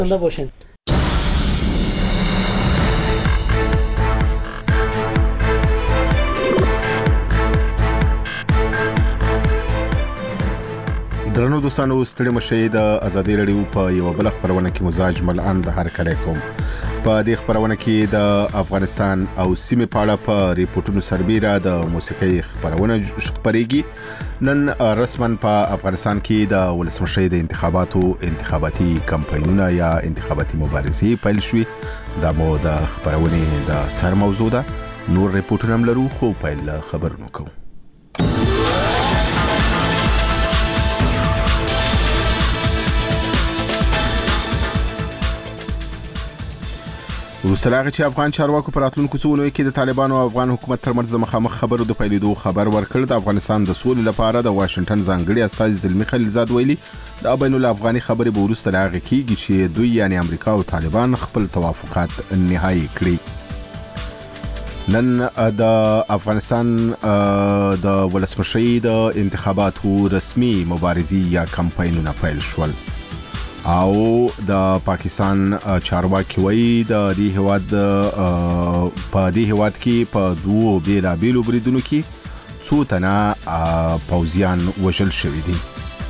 نباشین. درنو دوستانو، ستړي مشئ. د ازادي رادیو په یو بل خبرونه کې مزاج ملان د هر کله کوم. په دې خبرونه کې د افغانستان او سیمې په اړه په ریپورتونو سربیره د موسیقي خبرونه خبريږي. نن رسما په افغانستان کې د ولسمشر د انتخاباتي کمپاینونه یا انتخاباتي مبارزې پیل شوې. دا مو د خبرونه د سر موضوع ده. نور ریپورتونه هم لرو، خو پیل خبرونه کوو. وروسته له هغې چې افغان چارواکو په راتلونکو څو اونیو کې د طالبانو او افغان حکومت ترمنځ د مخامخ خبرو د پیلېدو خبر ورکړ، د افغانستان د سولې لپاره د واشنګټن ځانګړي استازي زلمي خلیلزاد ویلي دا بین الافغاني خبرې به وروسته له هغې کېږي چې دوی یعنې امریکا او طالبان خپل توافقات نهایي کړي. نن د افغانستان د ولسمشرۍ د انتخاباتو رسمي مبارزې یا کمپاینونه پیل شول او د پاکستان چارواکي وایي د دې هیواد کې په دوو بیلابیلو بریدونو کې څو تنه پوځیان وژل شوي دي.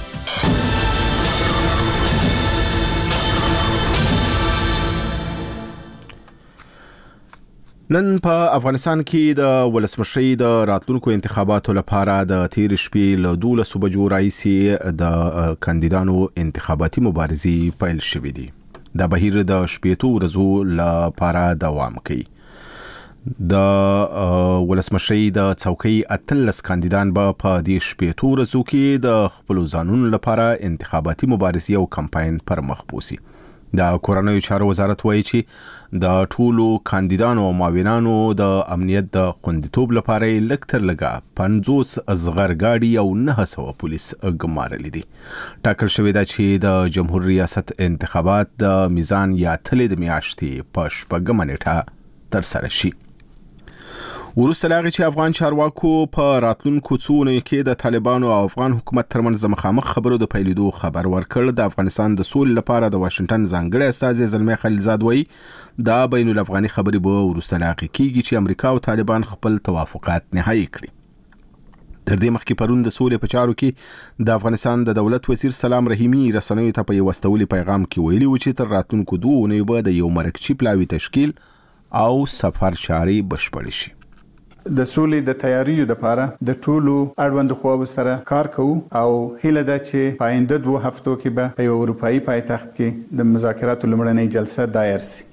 نن په افغانستان کې د ولسمشرۍ د راتلونکو انتخاباتو لپاره د تیر شپې له 12 بجو راهیسې د کاندیدانو انتخاباتي مبارزې پیل شوې دي. دا بهیر د شپېتو ورځو لپاره دوام کوي. د ولسمشرۍ د څوکۍ 18 کاندیدان به په دې شپېتو ورځو کې د خپل ځانونو لپاره انتخاباتي مبارزې او کمپاین پر مخ بوسي. د کورنیو چارو وزارت وایي چې د ټولو کاندیدانو او معاونانو د امنیت د خوندیتوب لپاره لږ تر لږه 50 زغرګاډي او 900 پولیس ګمارلي دي. ټاکل شوې ده چې د جمهور ریاست انتخابات د میزان یا تلې د میاشتې په 8 نیټه ترسره شي. وروسته له هغې چې افغان چارواکو په راتلونکو څو اونیو کې د طالبانو او افغان حکومت ترمنځ د مخامخ خبرو د پیلېدو خبر ورکړ، د افغانستان د سولې لپاره د واشنګټن ځانګړي استازي زلمي خلیلزاد وایي دا بین الافغاني خبرې به وروسته له هغې کېږي چې امریکا او طالبان خپل توافقات نهایي کړي. تر دې مخکې پرون د سولې په چارو کې د افغانستان د دولت وزیر سلام رحیمي رسنیو ته په یو استولي پیغام کې ویلي و چې تر راتلونکو 2 اونیو به د یو مرکزي پلاوي تشکیل او سفر چارې بشپړې شي. د سولې د تیاریو لپاره د ټولو اړوند خواو سره کار کوو او هیله ده چې په آینده 2 هفتو کې به په اروپایي پایتخت کې د مذاکراتو لومړنۍ جلسه دایر شي.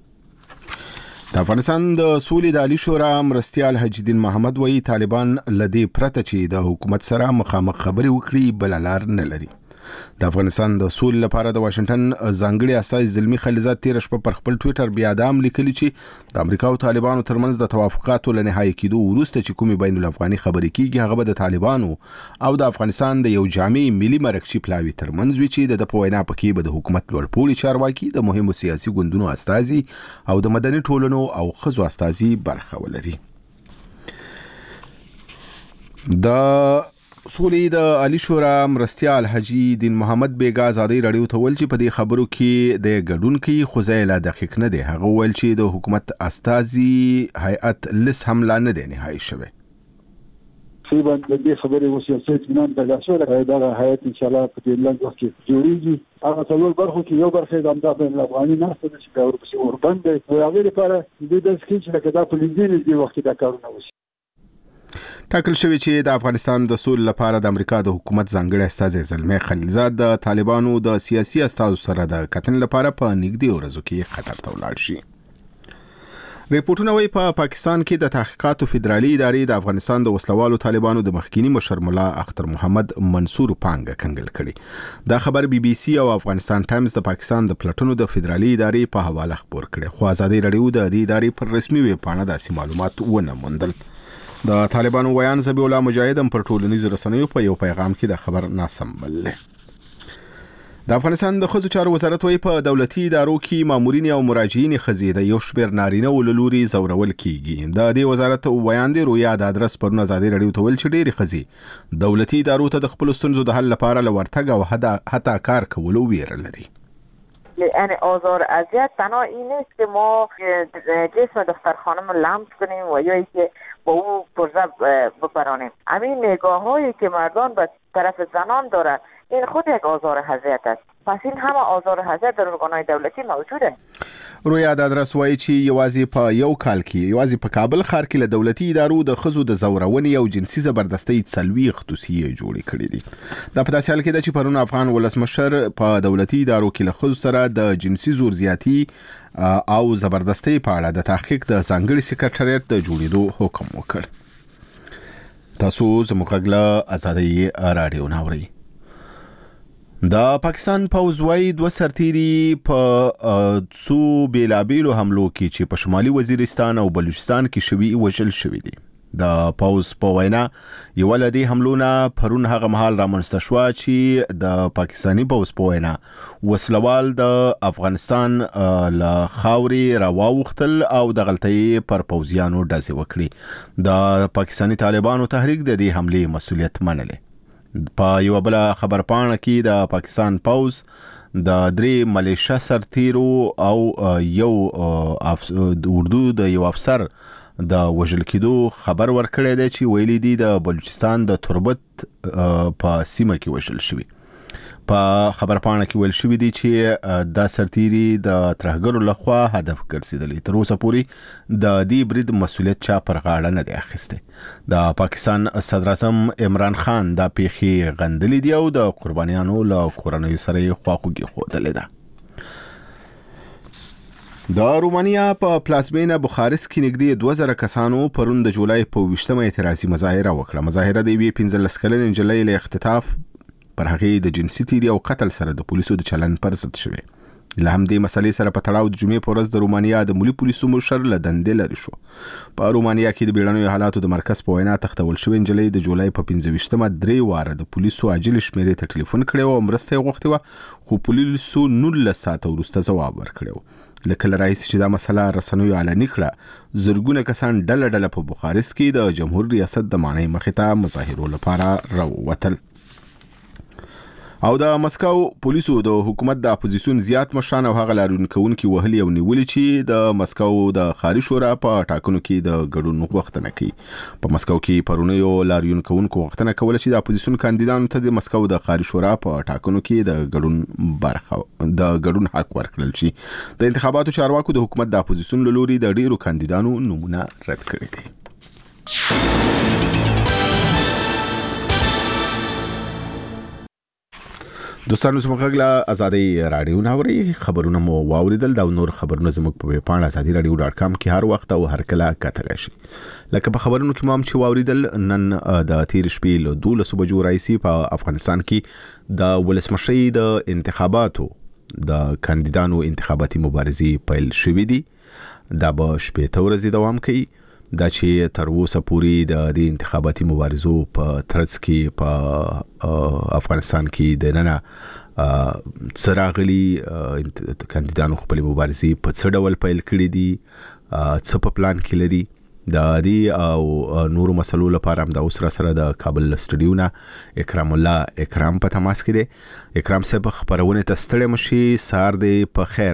د افغانستان د سولې د عالی شورا مرستیال حج الدین محمد وایي طالبان لدی پرته چې د حکومت سره مخامخ خبرې وکړي بل لار نه لري. د افغانستان د سولې لپاره د واشنګټن ځانګړي استازي زلمي خلیلزاد تیر شپه پر خپل ټوئیټر بیا دا هم لیکلي چې د امریکا او طالبانو ترمنځ د توافقاتو له نهایي کېدو وروسته چې کومې بین الافغاني خبرې کېږي هغه به د طالبانو او د افغانستان د یو جامع ملي مرکزي پلاوي ترمنځ وي چې د په وینا پکې به د حکومت لوړپوړي چارواکي، د مهمو سیاسي ګوندونو استازي او د مدني ټولنو او ښځو استازي برخه ولري. د سولې د عالی شورا مرستیال حج الدین محمد بیګا ازادي رادیو ته ویل چې په دې خبرو کې د ګډون کې خو ځای لا دقیق نه دی. هغه ویل چې د حکومت استازي هیئت لس هم لا نه دی نهایي شوی. سی باندې دې خبرې وسیاست اطمینان پیدا شو دا هیئت ان شاء الله په دې لږ وخت کې جوړیږي. هغه څلور برخو کې یو برخه د امدا بین الافغاني ناسته چې دا ورپسې وربند دی او هغه لپاره د دې چې دا په لږ وخت کې دا کارونه وشي. ټاکل شوی چې د افغانستان د سولې لپاره د امریکا د حکومت ځانګړي استازي زلمي خلیلزاد د طالبانو د سیاسي استازو سره د کتنې لپاره په نږدې ورځو کې قطر ته ولاړ شي. ریپورتونه وايي په پاکستان کې د تحقیقاتو فدرالي ادارې د افغانستان د وسلوالو طالبانو د مخکینی مشر ملا اختر محمد منصور پانګه کنګل کړي. دا خبر بي بي سي او افغانستان ټایمز د پاکستان د پلټنو د فدرالي ادارې په حواله خبر کړي، خو ازادي رادیو د دې ادارې پر رسمي ویب پاڼه داسې معلومات ونه موندل. د طالبانو ویان زبی الله مجاهد هم پر ټولنیزو رسنیو په یو پیغام کې د خبر ناسم بللی. د افغانستان د ښځو چارو وزارت وايي په دولتي ادارو کې مامورین او مراجعین ښځې د یو شمېر نارینه له لوري ځورول کیږي. د دې وزارت ویان دی رویا د ادرس پرون ازادي رادیو ته ویل چې ډېرې ښځې دولتي ادارو ته د خپل ستونزو د حل لپاره له ورتګ او حتی کار کولو ویره لري. یعنی آزار اذیت تنها این نیست که ما جسم دختر خانم لمس کنیم و یا که با او پرزه بپرانیم. همین نگاه هایی که مردان به طرف زنان داره این خود یک آزار اذیت است. پس این همه آزار اذیت در ارگانهای دولتی موجوده. روی عدد وایي چې یوازې په یو کال کې یوازې په کابل ښار کې له دولتي ادارو د ښځو د زورونې او جنسي زبردستۍ 40 دوسیې جوړې کړې دي. دا په داسې حال کې ده چې پرون افغان ولسمشر په دولتي ادارو کې له ښځو سره د جنسي زور زیاتی او زبردستۍ په اړه د تحقیق د ځانګړي سکرټریټ د جوړېدو حکم وکړ. تاسو زموږ غږ له آزادۍ راډیو نه اورئ. د پاکستان پوځ وايي 2 سرتیري په څو بیلابیلو حملو کې چې په شمالي وزیرستان او بلوچستان کې شوي وژل شوي دي. د پوځ په وینا یو له دې حملو نه پرون هغه مهال رامنځته شوه چې د پاکستاني پوځ په وینا وسلوال د افغانستان له خاورې راواوښتل او د غلطۍ پر پوځیانو ډزې وکړي. د پاکستاني طالبانو تحریک د دې حملې مسؤلیت منلی. په یو بل خبر پاڼه کې د پاکستان پوځ د 3 ملیشه سرتیرو او یو اردو د یو افسر د وژل کېدو خبر ورکړی دی چې ویلي دي د بلوچستان د تربت په سیمه کې وژل شوي. په خبر پاڼه کې ویل شوي دي چې دا سرتیري د ترهګرو لخوا هدف ګرځېدلي. تر اوسه پورې د دې برید مسؤلیت چا پر غاړه نه دی اخیستی. د پاکستان صدر اعظم عمران خان دا پیښې غندلې دي او د قربانیانو له کورنیو سره یې خواخوږي ښودلې ده. د رومانیا په پلازمینه بخارست کې نږدې 2000 کسانو پرون د جولای په 20مه اعتراضي مظاهره وکړه. مظاهره د یوې 15 کلنې نجلۍ له اختطاف پر هغې د جنسي تیري او قتل سره د پولیسو د چلن پر ضد شوې. له همدې مسلې سره په تړاو د جمعې په ورځ د رومانیا د ملي پولیسو مشر له دندې لرې شو. په رومانیا کې د بیړنیو حالاتو د مرکز په وینا تختول شوې نجلۍ د جولای په 15مه 3 واره د پولیسو عاجل شمیرې ته ټلیفون کړی او مرسته یې غوښتې وه، خو پولیسو 19 ساعته وروسته ځواب ورکړی و. له کله راهیسې چې دا مسله رسنیو اعلاني کړه، زرګونه کسان ډله ډله په بخارست کې د جمهور ریاست د ماڼۍ مخې ته مظاهرو لپاره راووتل. او د مسکو پولیسو د حکومت د اپوزیسیون زیات مشران او هغه لاریون کوونکي وهلي او نیولي چې د مسکو د ښاري شورا په ټاکنو کې د ګډون غوښتنه کوي. په مسکو کې پرونیو لاریون کوونکو غوښتنه کوله چې د اپوزیسیون کاندیدانو ته د مسکو د ښاري شورا په ټاکنو کې د ګډون حق ورکړل شي. د انتخاباتو چارواکو د حکومت د اپوزیسیون له لوري د ډیرو کاندیدانو نومونه رد کړي دي. دوستانو زموږ غږ له آزادۍ راډیو نه اورئ. خبرونه مو واوریدل. دا نور خبرونه زموږ په ویب پاڼه azadiiradio.com کې هر وخت او هر کله کتلی شئ. لکه په خبرونو کې مو هم چې واوریدل، نن د تیر شپې له 12 بجو راهیسې په افغانستان کې د ولسمشرۍ د انتخاباتو د کاندیدانو انتخاباتي مبارزې پیل شوې دي. دا به 18 ورځې دوام کوي. دا چې تر اوسه پورې د انتخاباتي مبارزو په ترڅ کې په افغانستان کې د ننه څه راغلي، کاندیدانو خپلې مبارزې په څه ډول پیل کړي دي، څه په پلان کې لري. د دې او نورو مسلو لپاره هم د اوس را سره د کابل سټوډیو نه اکرام الله اکرام په تماس کې دی. اکرام صاحب، خبرونه ته ستړی مشي، سهار دې په خیر.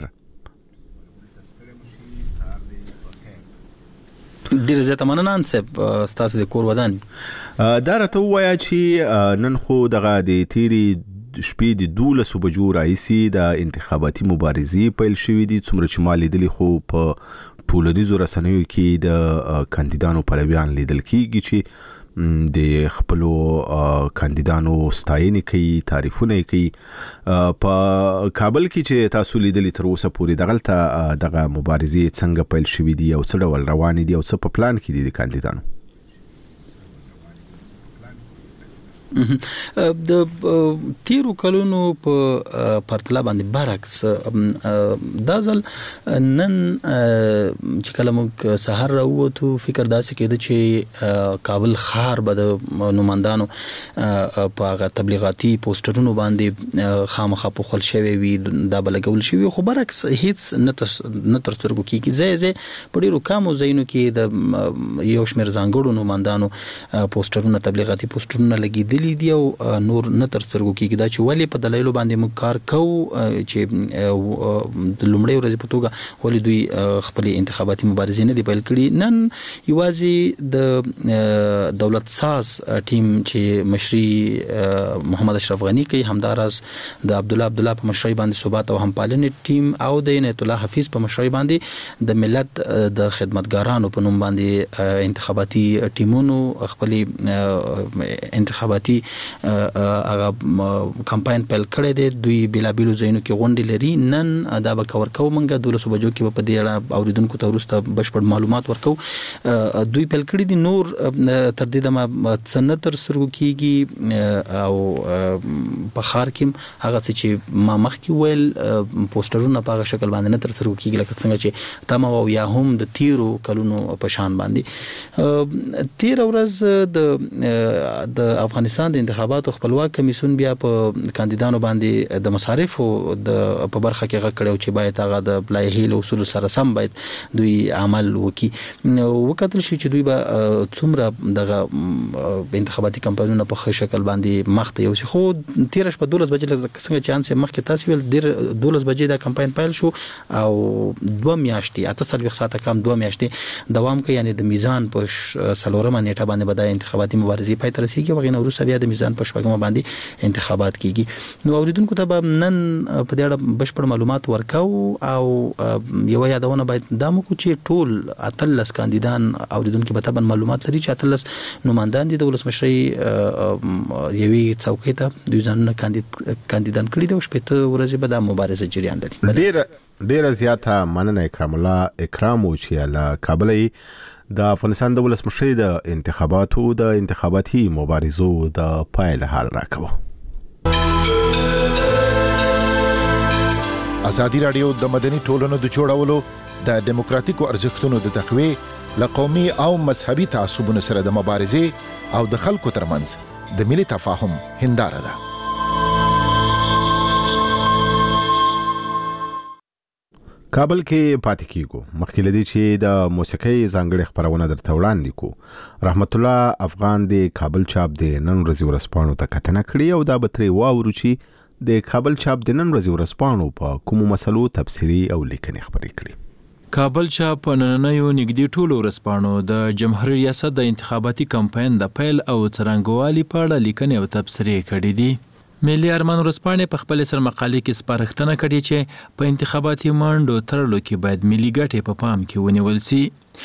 ډیر زیاته مننه صاحب، ستاسو د کور ودان. دا راته ووایه چې نن خو دغه د تیرې شپې د 12 بجو راهیسې د انتخاباتي مبارزې پیل شوې دي. څومره چې ما لیدلي خو په ټولنیزو رسنیو کې د کاندیدانو پلویان لیدل کېږي چې د خپلو کاندیدانو ستاینې کوي، تعریفونه کوي. په کابل کې چې تاسو لیدلي تر اوسه پورې دغه مبارزې څنګه پیل شوې دي او څه ډول روانې دي او څه په پلان کې دي د کاندیدانو؟ د تیرو کلونو په پرتله باندې برعکس دا ځل نن چې کله موږ سحر راووتو فکر داسې کېده چې کابل ښار به د نمایندانو په هغه تبلیغاتي پوسټرونو باندې خامخا پوښل شوی وي، دا به لګول شوي، خو برعکس هیڅ نه تر سترګو کېږي. ځای په ډېرو کمو ځایونو کې د یو شمېر ځانګړو نمایندانو پوسټرونه، تبلیغاتي پوسټرونه لګېدلي شویلی دی او نور نه تر سترګو کېږي دا چې ولې په دلایلو باندې موږ کار کوو چې د لومړۍ ورځې په توګه ولې دوی خپل انتخاباتي مبارزې نه دی پیل کړي. نن یوازې د دولت ساز ټیم چې مشري محمد اشرف غنی کوي، همداراز د عبدالله په مشرۍ باندې ثبات او همپالنې ټیم او د عنایت الله حفیظ په مشرۍ باندې د ملت د خدمتګارانو په نوم باندې انتخاباتي ټیمونو خپل انتخاباتي هغه کمپاین پیل کړی دی. دوی بلابلو ځایونو کې غونډې لري. نن دا به کور کوو موږ 12 بجو کې په دې اړه اوریدونکو ته وروسته بشپړ معلومات ورکو. دوی پیل کړی دي، نور تر دې دمه څنګه تر سرګو کیږي او په خار کې هغه چې ما مخکې ویل پوسټرونه په هغه شکل باندې نه تر سرګو کیږي لکه څنګه چې تمه او یا هم د تیرو کلونو په شان باندې. تیر ورځ د افغانستان د انتخاباتو خپلواک کمیسیون بیا په کاندیدانو باندې د مصارفو په برخه کې غږ کړو چې باید هغه د لایحې له اصولو سره سم باید دوی عمل وکړي. وکتل شي چې دوی به څومره دغه انتخاباتي کمپاینونه په ښه شکل باندې مخ ته یوسي. خو تیر شپه 12 بجې څنګه چې انسه مخکې تاسو ویل 12 بجې دا کمپاین پیل شو او 2 میاشتې 48 ساعته کم 2 میاشتې دوام کوي، یعنی د میزان په سلورمه نیټه باندې به د انتخاباتي مبارزې پای ته رسیږي. وغیرہ وروسته بیا د میزان په شپږمه باندې انتخابات کیږي. نو اوریدونکو ته به نن په دې اړه بشپړ معلومات ورکاو او یو یادونه باید دا مو چې ټول 13 کاندیدان اوریدونکو به تبن معلومات لري چې 13 نمائندان دي د ولسمشرۍ یوې څوکۍ ته دوی ځانونه کاندیدان کړي دي او شپږ ورځې به د مبارزه جریان لري. ډیر زیاته مننه اکرام الله اکرام او چې له کابل د افغانستان د ولسمشرۍ د انتخاباتي مبارزو د پایل حال راکوه. ازادي رادیو د مدني ټولنو د جوړولو د دیموکراتیکو ارزښتونو د تقویې لقومي او مذهبي تعصبونو سره د مبارزې او د خلکو ترمنځ د ملي تفاهم هنداره ده. کابل کې پاتې کیږو. مخکې لدی چې د موسیقي ځانګړي خبرونه درته وړاندې کو. رحمت الله افغان د کابل چاپ د نن ورځې ورسپانو ته کتنه کړې او دا به ترې واورو چې د کابل چاپ د نن ورځې ورسپانو په کومو مسلو تفسیری او لیکنې خبرې کړې. کابل چاپ نننیو نږدې ټولو ورسپانو د جمهوریت ریاست د انتخاباتي کمپاین د پیل او څرنګوالي په اړه لیکنې او تبصرې کړې دي. ملي ارمان ورسپانې په خپل سر مقالې کې سپارښتنه کړې چې په انتخاباتي منډو ترلو کې باید ملي ګټې په پام کې ونیول شي.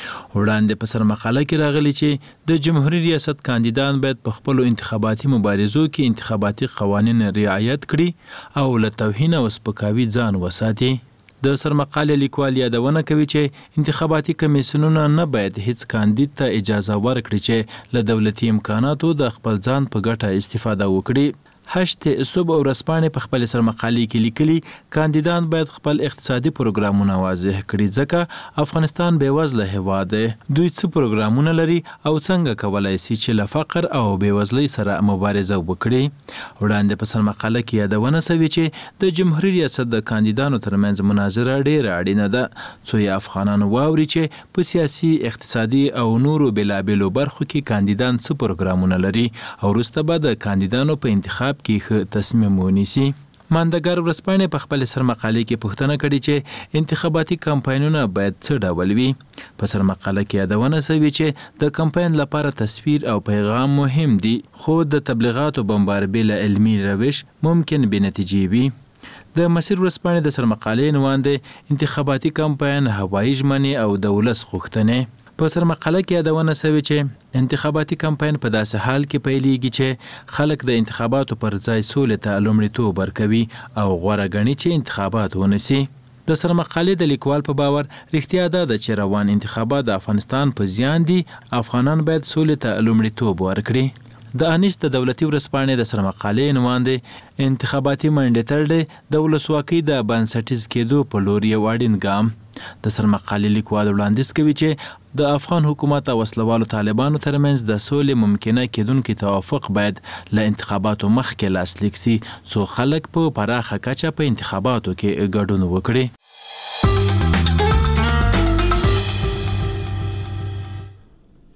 وړاندې په سر مقاله کې راغلي چې د جمهوریت ریاست کاندیدان باید په خپل انتخاباتي مبارزو کې انتخاباتي قوانین رعایت کړي او له توهین او سپکاوي ځان وساتي. د سرمقاله لیکوال یادونه کوي چې انتخاباتي کمیسیونونه نه باید هیڅ کاندید ته اجازه ورکړي چې له دولتي امکاناتو د خپل ځان په ګټه استفاده وکړي. هشت صبح ورځپاڼې په خپل سرمقالې کې لیکلي کاندیدان باید خپل اقتصادي پروګرامونه واضح کړي ځکه افغانستان بېوزله هیواد دی. دوی څه پروګرامونه لري او څنګه کولای شي چې له فقر او بېوزلۍ سره مبارزه وکړي. وړاندې په سرمقاله کې یادونه شوې چې د جمهوریت ریاست د کاندیدانو ترمنځ مناظره ډېره اړینه ده څو یې افغانان واوري چې په سیاسي اقتصادي او نورو بېلابېلو برخو کې کاندیدان څه پروګرامونه لري او وروسته به د کاندیدانو په انتخاب کې تصمیم ونیسي. ماندګار ورځپاڼې په خپل سرمقالې کې پوښتنه کړې چې انتخاباتي کمپاینونه باید څه ډول وي. په سرمقاله کې یادونه شوې چې د کمپاین لپاره تصویر او پیغام مهم دي خو د تبلیغاتو بمباربې له علمي روش ممکن بې نتیجې وي. د مسیر ورځپاڼې د سرمقالې عنوان دی انتخاباتي کمپاین هوایي ژمنې او د ولس غوښتنې. په سرمقاله کې یادونه شوې چې انتخاباتي کمپاین په داسې حال کې پیلېږي چې خلک د انتخاباتو پر ځای سولې ته لومړیتوب ورکوي او غوره ګڼي چې انتخابات ونشي. د سرمقالې د لیکوال په باور رښتیا ده چې روان انتخابات د افغانستان په زیان دي. افغانان باید سولې ته لومړیتوب ورکړي. د انیس د دولتي ورځپاڼې د سرمقالې عنوان دی انتخاباتي منډې تړلې د ولسواکۍ د بنسټیز کېدو په لور یو اړین ګام. د سرمقالې لیکوال وړاندیز کوي چې د افغان حکومت او وسلوالو طالبانو ترمنځ د سولې ممکنه کېدونکي توافق باید له انتخاباتو مخکې لاسلیک شي څو خلک په پراخه کچه په انتخاباتو کې ګډون وکړي.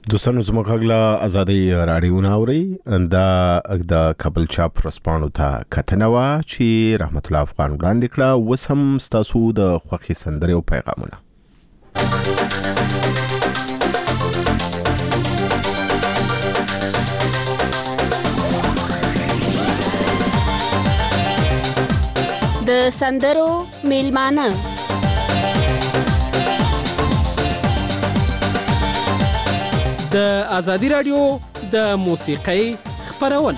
دوستانو زموږ غږ ازادي رادیو ناوري د کابل چاپ رسپانو ته کتنه وا چې رحمت الله افغان وړاندې کړه. وسم ستاسو د خوخي سندره او پیغامونه. د سندرو میلمانه د ازادي رادیو د موسیقۍ خبرونه.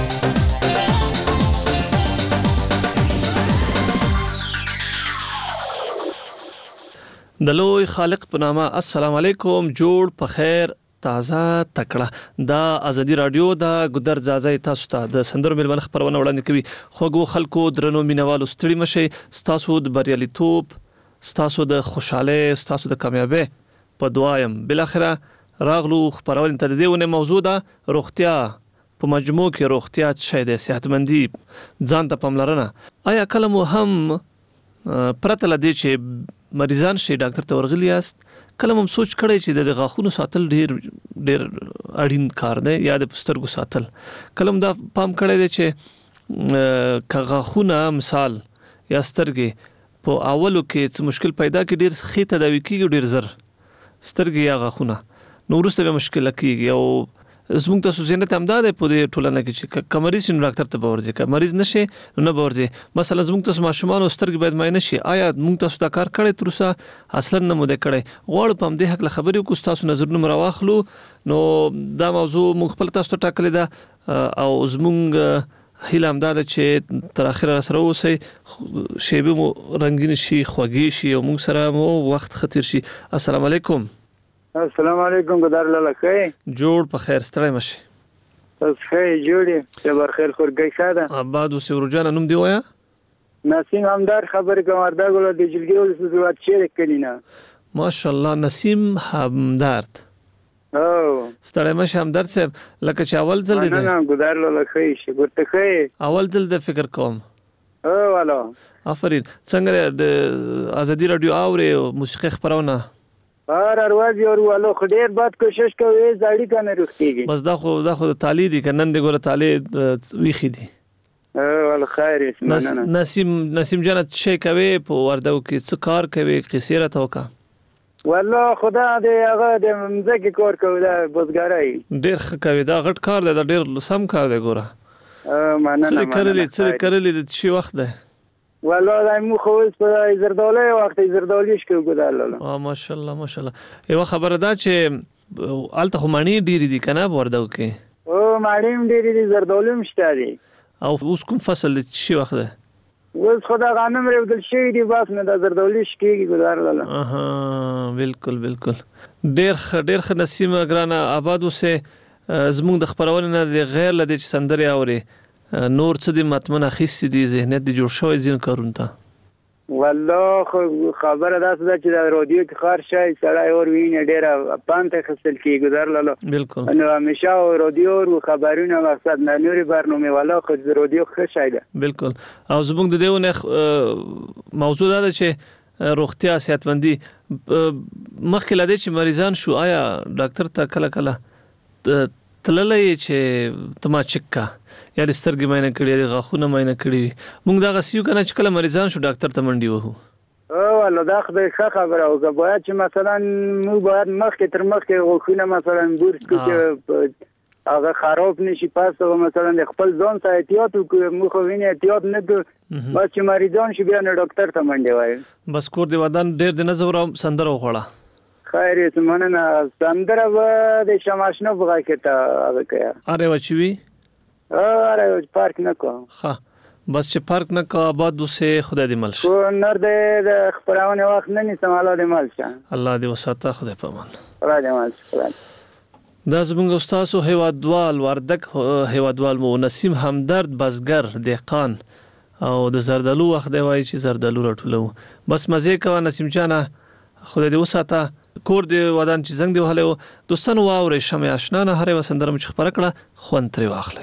د لوی خالق په نامه السلام علیکم. جوړ په خیر تازه تکړه د ازادي رادیو د ګدر ځای تاسو ته د سندرو میلمانه خبرونه وړاندې کوي. خوږو خلکو درنو مینوالو ستړي مشي. ستاسو د بریالیتوب، ستاسو د خوشاله، ستاسو د کامیابی په دعایم. بل اخره راغلو خبرونه ته د دې ونه موضوع ده روغتیا. په مجموع کې روغتیا څه دی؟ صحتمندي، ځان ته پاملرنه. آیا کله مو هم پرته لدی چې مریضان شي ډاکټر ته ورغلی یاست؟ کله مو سوچ کړی چې د غاښونو ساتل ډیر اړین کار دی یا د سترګو ساتل؟ کله مو دا پام کړی دی چې که غاښونه مثال یا سترګې په اولو کې څه مشکل پیدا کړي ډیر ښه تداوي کیږي ډیر زر سترګې یا غاښونه نو وروسته به مشکل کیږي. او زموږ تاسو زینت هم ده په دې ټولنه کې چې کمریض شي ډاکټر ته ورځي، که مریض نشي نه ورځي. مثلا زموږ تاسو ماشومان او سترګې باید معاینه شي. آیا موږ تاسو دا کار کړی تر اوسه؟ اصلا نه مو ده کړی. غواړو په دې حق خبرې وکړو، تاسو نظرونه راواخلو. نو دا موضوع موږ خپل تاسو ته ټاکلې ده او زموږ هیله هم ده چې تر اخره سره اوسئ، شیبه مو رنگین شي، خوږی شي او موږ سره مو وخت خطر شي. السلام علیکم. السلام علیکم. ګدار لاله خیر. جوړ په خیر ستړی مشي. تاسو خیر جوړی؟ صبر خیر خورګی ساده. آباد او سورجان نوم دی وایا؟ نسیم همدار خبر کوم اردا ګل د جلګي ول سوات شیر کلینا. ماشاءالله نسیم همدار. او ستړی مشي همدار صاحب. لکه چې اول ځل دی. نه ګدار لاله خیر شکر ته خیر. اول ځل د فکر کوم. او والا. آفرین. څنګه د ازادي رادیو اوري موسیقي خبرونه؟ ارواز یو ورو خډیر باد کوشش کوي زړی کنه رختيږي. بس دا خو تعالی دي کنن د ګوره تعالی ویخي دي. ول خیر اسمنه. نسیم جان څه کوي په وردو کې؟ څه کار کوي؟ قصې را توکا. والله خدا دې هغه د مزګي کار کوي دا بوزګارای. ډیر ښه کوي دا غټ کار دی دا ډیر سم کار دی ګوره. مننه. څه کړلې د شي وخت دی؟ والله دا مو خو په زردالو وخت زردالیش کې ګداله. ماشاءالله ماشاءالله. یو خبره ده چې الته خو مانی ډیری دي کنه وردو کې؟ او مانی ډیری دي زردالو مشته دي. او اوس کوم فصل چې وخت ده؟ اوس خدا غنم رودل شي دي بس نه د زردالیش کې ګداله. اها بالکل بالکل. ډیر ښه نسیم ګرانه آباد اوسه. زموږ د خبرونه نه غیر لدی چې سندري اوري نور څه دي متمنه خېستې دي ذهنیت دي جوړ شوی ځین کارون ته؟ والله خبره ده چې د رادیو کې خار شای سړی اور ویني ډیره پانته خپل کې ګذر لاله. بالکل. نو همیشه رادیو او خبرونه مقصد نه نوري برنامه والله خو د رادیو ښه شای ده. بالکل. او زموږ د دیونه موضوع ده چې روغتیا صحتمندي مخکې لدی چې مریضان شو آیا ډاکټر ته کله تللې چې تما چکا یا د سترګې مینه کړې د غاښونو مینه کړې موږ دا غسیو کنه چې کله مریضان شو ډاکټر ته منډي وو؟ او والله دا خدای ښه خبره او که باید چې مثلا موږ باید مخکې تر مخکې غوښونه مثلا بورس کې هغه خراب نشي پس او مثلا د خپل ځان ته احتیاط وکړو. موږ خو ویني احتیاط نه کوو بس چې مریضان شي بیا نه ډاکټر ته منډي وایي. بس کور دی ودان ډیر د نظر سندره وخوړه. خیر اسمنه سندره و د شماشنو بغا کې ته هغه کیا. اره وچوي؟ اره پارک نه کو. ها بس چې پارک نه کا آباد وسه خدای دې ملش. کو نر د خبرونه وخت نه ني سماله دې ملش. الله دې وساته خدای پامان. خدای دې ملش. دا زموږ استاد هیوادوال وردک هیوادوال مو نسیم همدرد بزګر دهقان او د زردالو وخت دی وای چې زردالو راټولو. بس مزه کا نسیم جانا خدای دې وساته. کور دی ودان چې زنګ دی وهله دوستانو واورې شمه آشنا نه هره وسندره مچ خبره کړه خوان تری واخلې.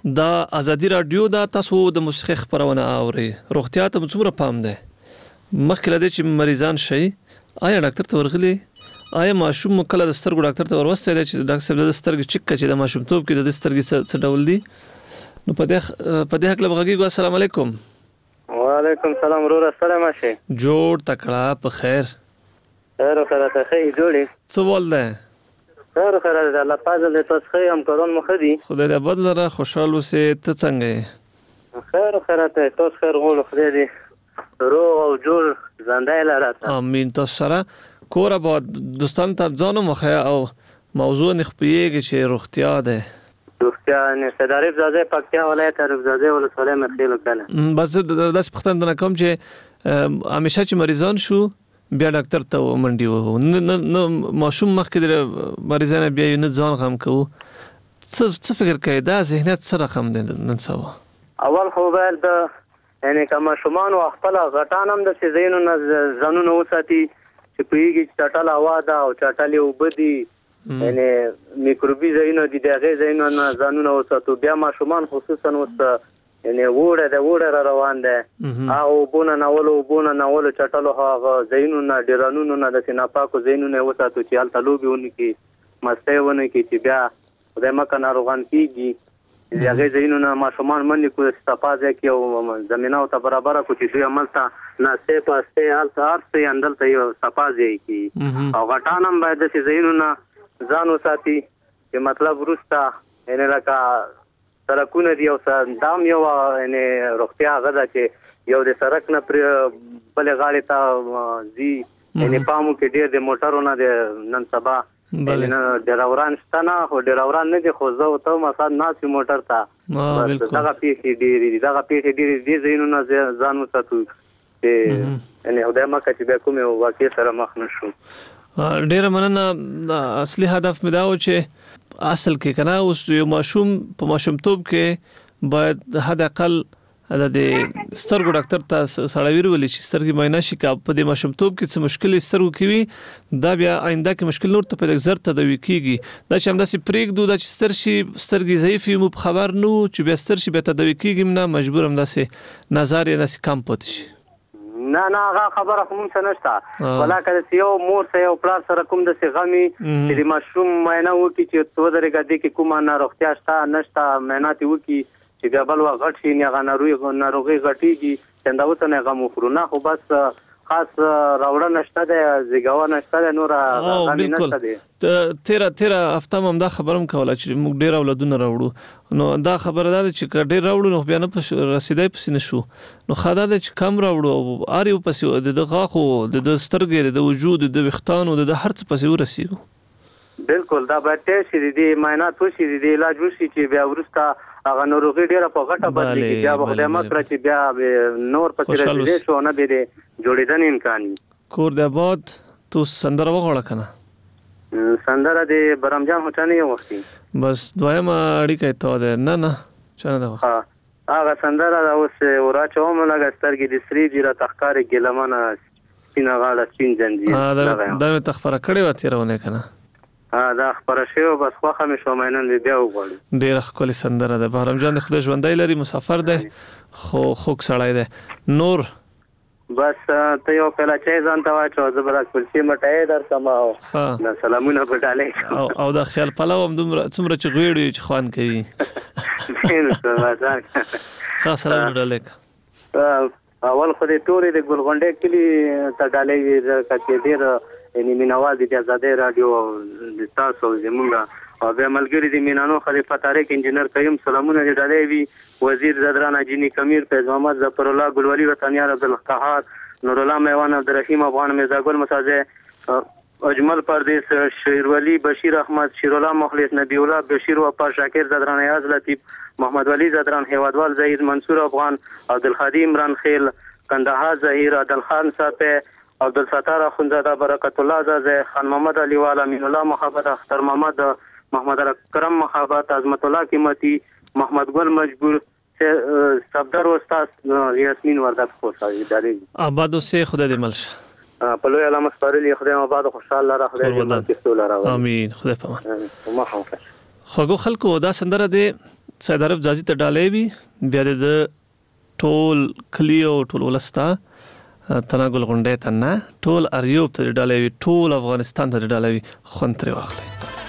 دا ازادي رادیو دا تاسو د موسیقي خبرونه اوري روغتیا ته څومره پام ده مخکې لدې چې مریضان شي آیا ډاکټر ته ورغلي آیا ماشوم کله د سترګو ډاکټر ته ورسته دی چې ډاکټر صاحب د سترګې چک چې د ماشوم توپ کې د سترګې څه ډول دي نو په دې حق لبغږی السلام علیکم وعلیکم السلام ورور السلام علیکم جوړ تکړه په خیر خیر خیرته خیر جوړي څه ول ده خیر خیرته الله فضل تاسو خیر هم کارون مخدي خدای دې بدل را خوشاله اوسې ته څنګه خیر خیرته تاسو خیر غول خدای دې روغ او جوړ زنده لاره امين تاسو سره کور به دوستان ته ځانو مخه او موضوع نخپیږي چې روغتیا ده روغتیا نه صدارف زاده پکتیا ولایت عرب زاده ولسوالۍ مخېلو کله بس داس پختندنه کوم چې همیشه چې مریضان شو بیا ډاکټر ته منډي وو نه ماشوم مخکې د مریضانه بیا نه ځان غم کوو څه فکر کوي دا ذهنیت سره رقم دی نن سبا اول خو باید یعنی کما شومان او خپل غټان هم د سيزینو نه ځانونه وساتي چې پیږي چې چټل هوا ده او چټلې وبدي یعنی میکروبي ځایونه دي دغه ځایونه نه ځانونه وساتو بیا ما شومان خصوصا وسته یعنی وړه روان ده او بونه ناولو چټلو هغه زینونه ډیرانونو نه د سیناپاکو زینونه وساتو چې الته لوبيونه کې مستهونه کې چې بیا د مکه ناروغان کیږي هغه زینونه ماشومان منې کو استفاده کوي او زمينه او ته برابر کو چې دوی عملته ناسته پاسته الته ارته اندلته یو استفاده کوي او غټانم باید د زینونه ځانو ساتي چې مطلب ورستا یعنی لکه سرکونه دی او دام یو یعنی روغتیا غدا چې یو د سرک نه پر بل غاړې ته زی یعنی پامو کې ډېر د موټرونو د نن سبا نه ډراوران شتنه خو ډراوران نه دي خو زه ته مثلا ناسي موټر ته دغه پیښې ډېری زینونه ځانو ساتو چې یعنی خدای مکه چې به کومه واقع سره مخ نشو ډېر مننه اصلي هدف مې دا و چې اصل کې کنه اوس یو ماشوم په ماشومتوب کې باید حد اقل د سترګو ډاکټر ته سړی ویل چې سترګې معاینه شي کا په دې ماشومتوب کې څه مشکل سترګو کې وي دا بیا آینده کې مشکل نور ته په زر تدوي کیږي دا چې همداسې پریږدو دا چې سترګې ضعیفې مو خبر نو چې بیا ستر شي به تدوي کیږي نه مجبور همداسې نظر یې نسی کم پاتې شي نه هغه خبره کوم څه نشته ولکه یو مور سره یو پلار سره کوم د سیغمي چې د مشروم معاینه وکړي چې تو درګه دي کې کومه ناروغتیا شته نشته معاینات وکړي چې بیا بل وغټ شي نه ناروغي غټيږي څنګه وته نه غو خورونه خو بس خاص راوړه نشته د زیګاوه نشته نور غمی نشته دي تیرا هفته هم دا خبرم کوله چې موږ ډیر اولادونه راوړو نو دا خبره ده چې ډیر راوړو نو بیا نه رسیدای پس نشو نو خدای دې چې کم راوړو اړ یو پس د غاخو د سترګې د وجود د وختانو د هرڅ پس ورسیږو بالکل دا به ټیسټ دي معاینات وشي دي علاج وشي چې بیا ورسته هغه نوروغي ډیره په غټه بدلېږي بیا به خدای مکړه چې بیا نور پکې راځي شو نه به جوړیدن امکان کور د آباد تو سندره وغوړه کنه سندره د برمجان هټانی یو وختي بس دویمه اړیکه ته ده نه چانه ده هغه سندره اوس وراچوم لګسترګي د سری جره تخکار ګلمنه سپینه غاړه سپین زنجیر دا تخفره کړي و تیرونه کنه دا خبره شی او بس خوخه مې شو مینن بیا وغوړم ډیر خولي سندره ده بهرام جان د خدای ژوندۍ لري مسافر ده خو خوک سړی ده نور بس ته یو کله چې ځان ته واچو زبر کلسی مټای در سما او سلامونه پټاله او دا خیال پلاو هم څومره چې غوړي چې خوان کوي خاص سلام ډالیک اول خو دې ټوري د ګلغونډې کلی ته ډالې کته ډیر یعنی مینوال دي د آزادۍ رادیو د تاسو زمونږ او بیا ملګری د مینانو خلیفہ طارق انجینر قیم سلامونه دي ډالې وی وزیر زدران اجینی کمیر فیض محمد ظفر الله ګلولی وطنیار عبدالقهار نور الله میوان عبدالرحیم افغان مرزا ګل مساجه اجمل پردیس شیرولی بشیر احمد شیرالله مخلص نبی الله بشیر وفا شاکر زدران ایاز لطیف محمد ولی زدران هیوادوال زهیر منصور افغان عبدالخادی عمران خیل کندهار زهیر عادل خان صاحب عبدالستار اخوندزاده برکت الله زاده خان محمد علی والا امین الله محمد اختر محمد محمد اکرم محمد عظمت الله قیمتی محمد گل مجبور صفدر استاد یاسمین وردک خوشحالی داری آباد سه خدا دې ملشه په لوی علامه سپارلی خدای آباد خوشاله را خدای دې مکه ستول را امين خدای په خوږو خلکو دا سندره دې سید عرب ځاځي ته ډالې وي بیا د ټول کلیو ټول ولستا تناګل غونډې ته نه ټول اریوب ته ډالې وي ټول افغانستان ته ډالې وي خوند ترې واخلي.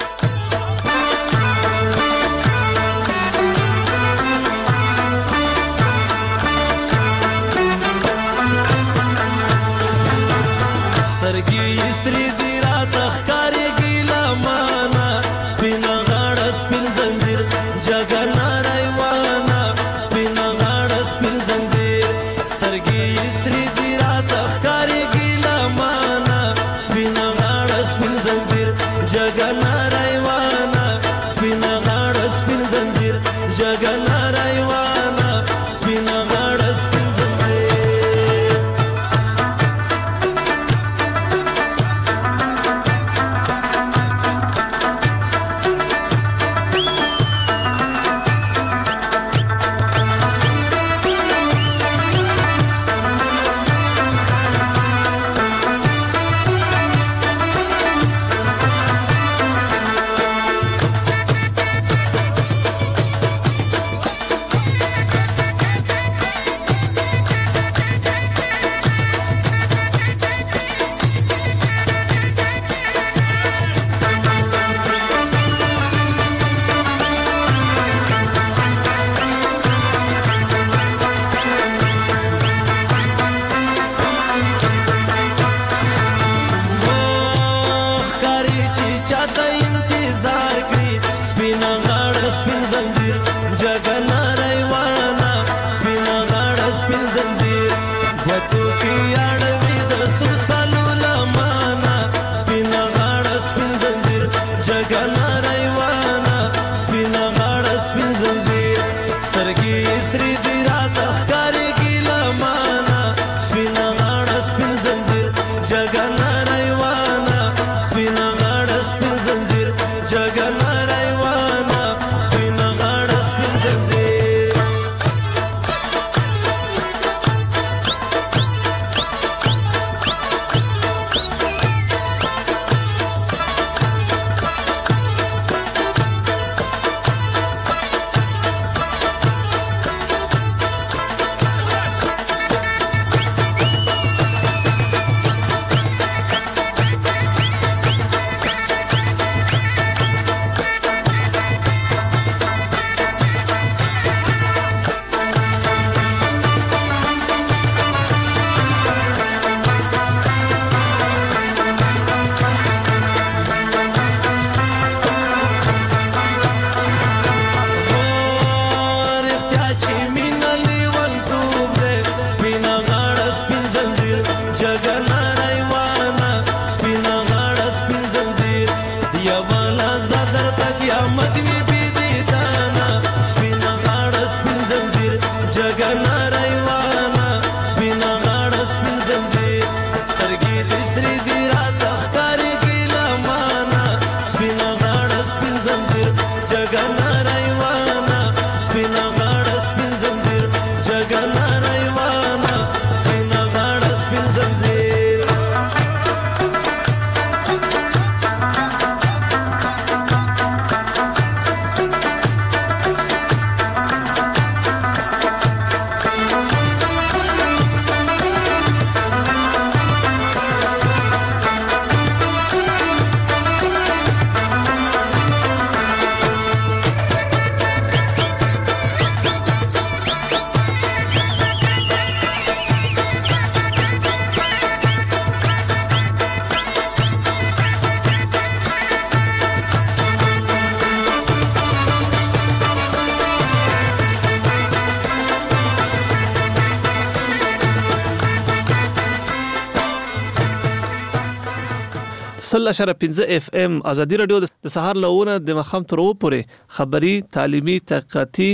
سل اشاره 15 اف ام ازادي رادیو د سهار لونه د مخام تر پورې خبري تعلیمي تحقیقاتي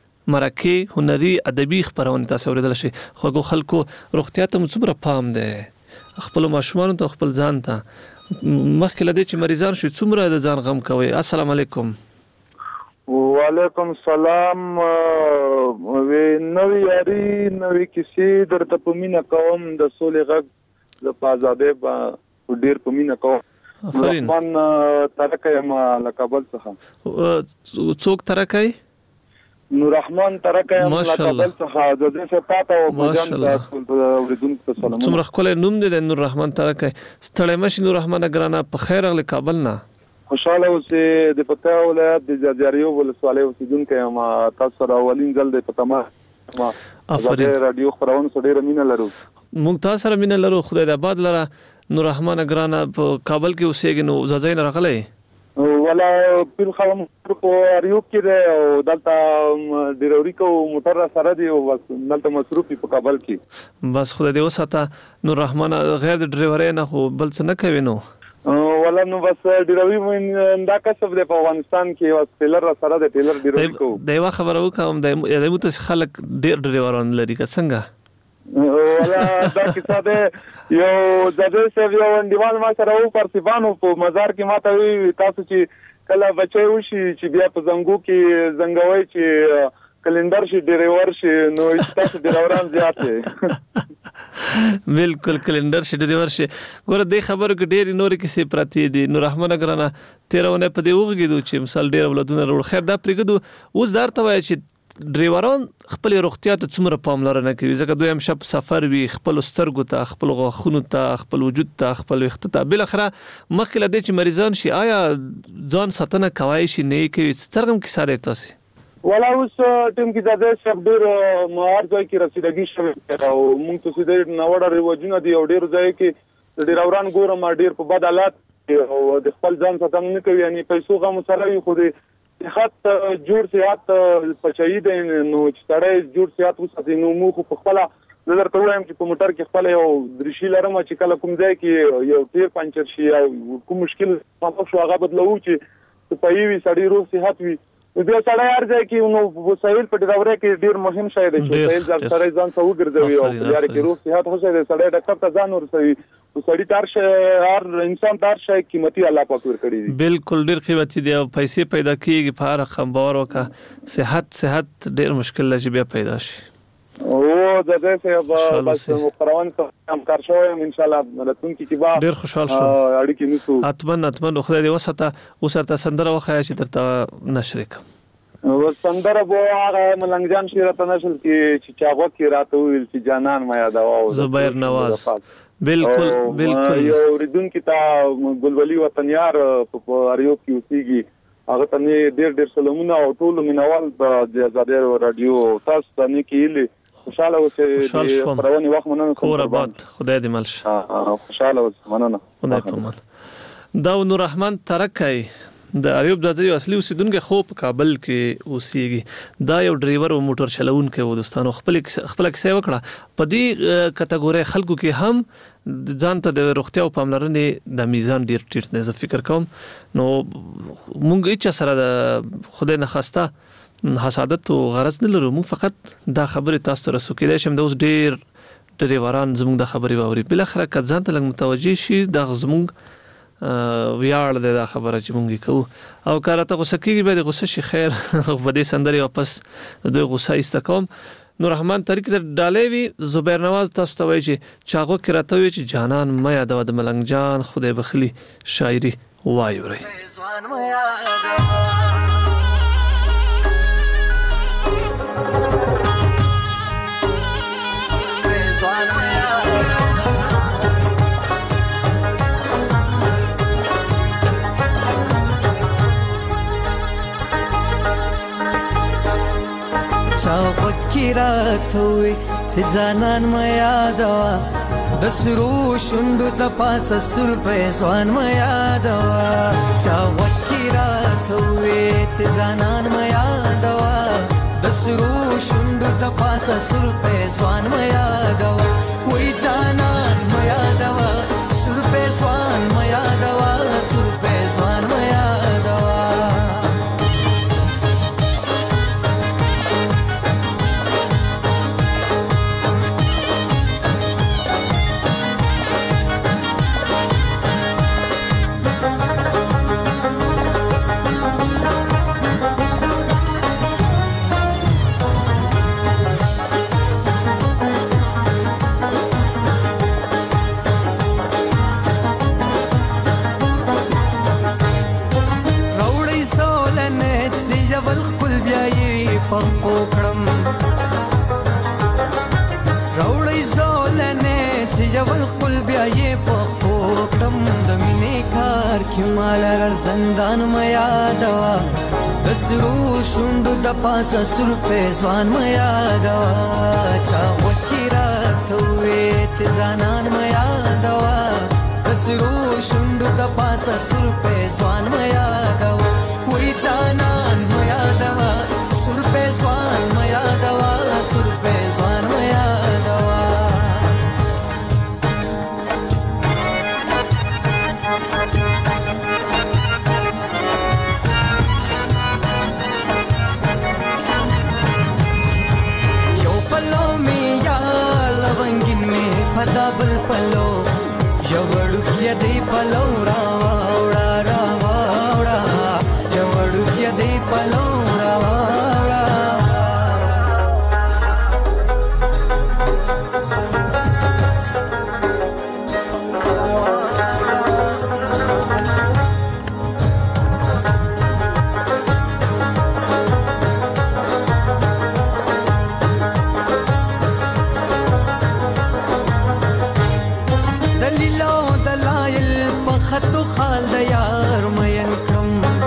مرکه هنري ادبي خبرونه تاسو اوریدل شي خوګو خلکو روغتیا ته مصبره پام ده خپل ماشومان ته خپل ځان ته مخکې لدې چې مریضان شي څومره د ځان غم کوي. السلام علیکم. وعلیکم السلام. نوې یاري نوې کیسې درته په مینا کوم د سولې غږ د پازابه په ډیر په مینا کوم. رحمان ترکه ما لکابل څخه. څوک ترکه؟ نور رحمان ترکه ماشاءالله څخه د دې څخه پاته او ماشاءالله اوریدونکو سلام څومره خپل نوم دی د نور رحمان ترکه ستړی مشي نور رحمان ګرانه په خیر غل کابل نه خوشاله اوسې د پتا ولایت د جاریو ولسوالۍ اوسیدونکو ما تاسو سره اولین ځل د پتا ما افرین رادیو خبرونه سره مینه لرو مونږ تاسو سره مینه لرو خدای د آباد لره نور رحمان ګرانه په کابل کې اوسېږي نو ځای نه راغلی ولا په خلم په اریوب کې ده او دلته ډیروري کو موټر سره دی او بس دلته مصروفي په کابل کې بس خدای دې وساته نور رحمان غیر د ډرایور نه خو بل څه نه کوي نو ولا نو بس ډیروي من دا کسب دی په افغانستان کې او ټیلر سره د ټیلر ډیروي کو دا یو خبره وکم د متس خلک ډیر ډرایوران لري که څنګه ولا دا کیسه ده یو ځدې سره یو انډیوال ما سره و پرسیبانو په مزار کې ماته وی تاسو چې کله بچي وشي چې بیا په زنګو کې زنګوي چې کلندر شي ډرایور شي نو تاسو ډرایوران زیات دي بالکل کلندر شي ډرایور شي ګوره دې خبرو کې ډېر نور کیسې پراتی دي نور رحمان ګرانه 13 په دې وګیدو چې مثال ډېر ولادونه وروړ خیر دا پرېګدو اوس درته وای چې ډرایوران خپل روغتیا ته څومره پاملرنه کوي ځکه دوی هم شپ سفر وي خپل سترګو ته خپل غاښونو ته خپل وجود ته خپل وخت ته بل اخره مخکې لدې چې مریضان شي آیا ځان ساتنه کوي شي نه کوي څرګم کې ساده تاسو ولا اوس ټیم کې د شپ ډیر مهار ځای کې رسیدګي شوی او موږ ته سیده نوړه ریواجونه دی او ډیر ځای کې ډرایوران ګورم ډیر په بد حالات او د خپل ځان ساتنه نه کوي یعنی پیسو غو سره خو دې صحت جوړ صحت پچای دی نو چې تړای جوړ صحت وساتي نو مو خو خپل نظر ته وایم چې په موټر کې خپل یو درشي لرم چې کله کوم ځای کې یو ټیر پنچر شي او کوم مشکل ما شو هغه بدلو چې په یوي سړی روغ صحت وي بیا سړی هر ځای کې نو وسایل په ډراوره کې ډیر مهم شی دی چې وسایل سره ځان څو ګرځوي او یاره کې روغ صحت هوسه دی سړی ډاکټر ته ځان ورسوي وسړی تر هر انسان تر شي قیمتي الله پاک ور کړی دی بالکل ډیر قیمتي دی او پیسې پیدا کیږي په هر رقم باور وکړه صحت ډیر مشکل لږ بیا پیدا شي او د دې څخه بس مقرون هم کار شوم ان شاء الله راتونکي کې با ډیر خوشحال شو اړیکې نیسو اتمن خدای دې وساته وسرته سندره وخایا چې درته نشر کوم سندره بو هغه ملنګجان شیرته نشل کې چې چاغو کې راته ویل چې جانان ما یادوا زبیر نواز بالکل یو ردون کې تا ګلولي وطنيار په اریوب کې اوسېږي هغه ته ډېر سلامونه او ټول مینوال د آزادي رادیو تاسو ته نه کېلې خوشاله اوسئ پرونی وخت مننه کور آباد خدای دې مل شه خوشاله اوسئ مننه خدای په مان دا نور رحمان ترکای د اریوب د ځای اصلي اوسیدونکو خو په کابل کې اوسېږي دا یو ډرایور او موټر چلوونکی و دوستانو خپل کیسه وکړه په دې کټګوري خلکو کې هم ځان ته د روغتیا او پاملرنې د میزان ډیر ټیټ نه زه فکر کوم نو مونږ چې سره د خدای نه خواسته حسادت او غرض نه لرو مونږ فقط دا خبره تاسو ته رسو کېدای شم د اوس ډیر ډرایوران زموږ د خبرې باوري بل اخر که ځان ته لږ متوجي شي د زموږ ویاړ د خبره چې مونږ کوو او کله ته غوسه کیږي به د غوسه شي خیر په دې سندري واپس د دوی غوسه ایستکوم نور رحمان طریق در ډالې وی زبیر نواز تاسو ته وایي چې چاغو کې راته وي چې جانان ما یاد د ملنګ جان خدای بخلی شاعري وایو ری چاوت کی راتوي سزانان ما یادوا د سرو شوندو د پاس سر فیضان ما یادوا چاوت کی راتوي سزانان ما یادوا د سرو شوندو د پاس سر فیضان ما یادوا وای جانان ما یادوا سر فیضان ما یادوا سر فیضان ما یادوا خپل بیا یې پخپو کړم د مینې کار کې مال زندان مې یادوا د سرو شونډو د پاسه سر په ځوان مې یادوا چا وکی راته وې چې ځانان مې یادوا د سرو شونډو د پاسه سر په ځوان مې یادوا وې ځانان مې یادوا سر په ځوان مې یادوا سر په ځوان مې یادوا یو پلو مې یا لونګین مې پدابل پلو جوړو کې دی پلو راوړا راوړا جوړو کې دی پلو راوړا خطو خال د یار مین کم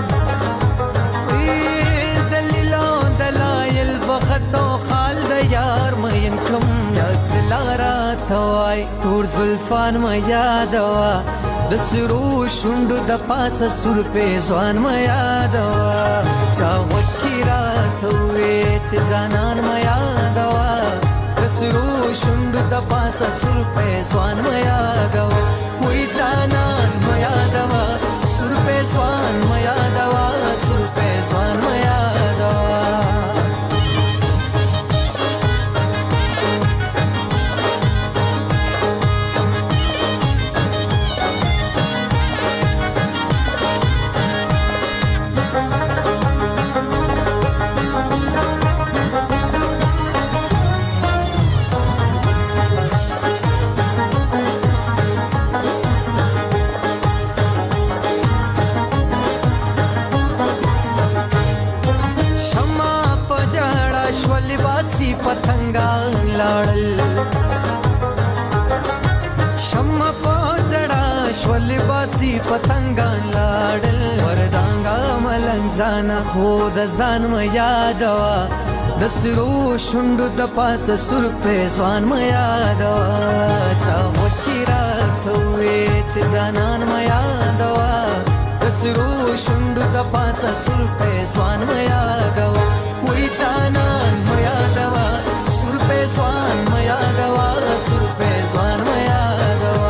دلیلو دلایل بخطو خال د یار مین کم یا سلارا توای تور زلفان ما یادوا د سرو شوندو د پاسه سر په ځوان ما یادوا چا وکیرا توې چې ځانان ما یادوا د سرو شوندو د پاسه سر په ځوان ما یادوا وې ځانان ما یادوا سر په ځوان ما یادوا سر په ځوان ما یادوا پتنګان لاړل شمع پوجړه شول باسي پتنګان لاړل وردانګا ملنګ خو د ځان م یادوا د سرو شوندو د پاسه سر په ځوان م یادوا چا وکیرا ته چې ځانان م یادوا د سرو شوندو د پاسه سر په ځوان م یادوا وې ځانان م یادوا سر په ځوان م یادوا سر په ځوان م یادوا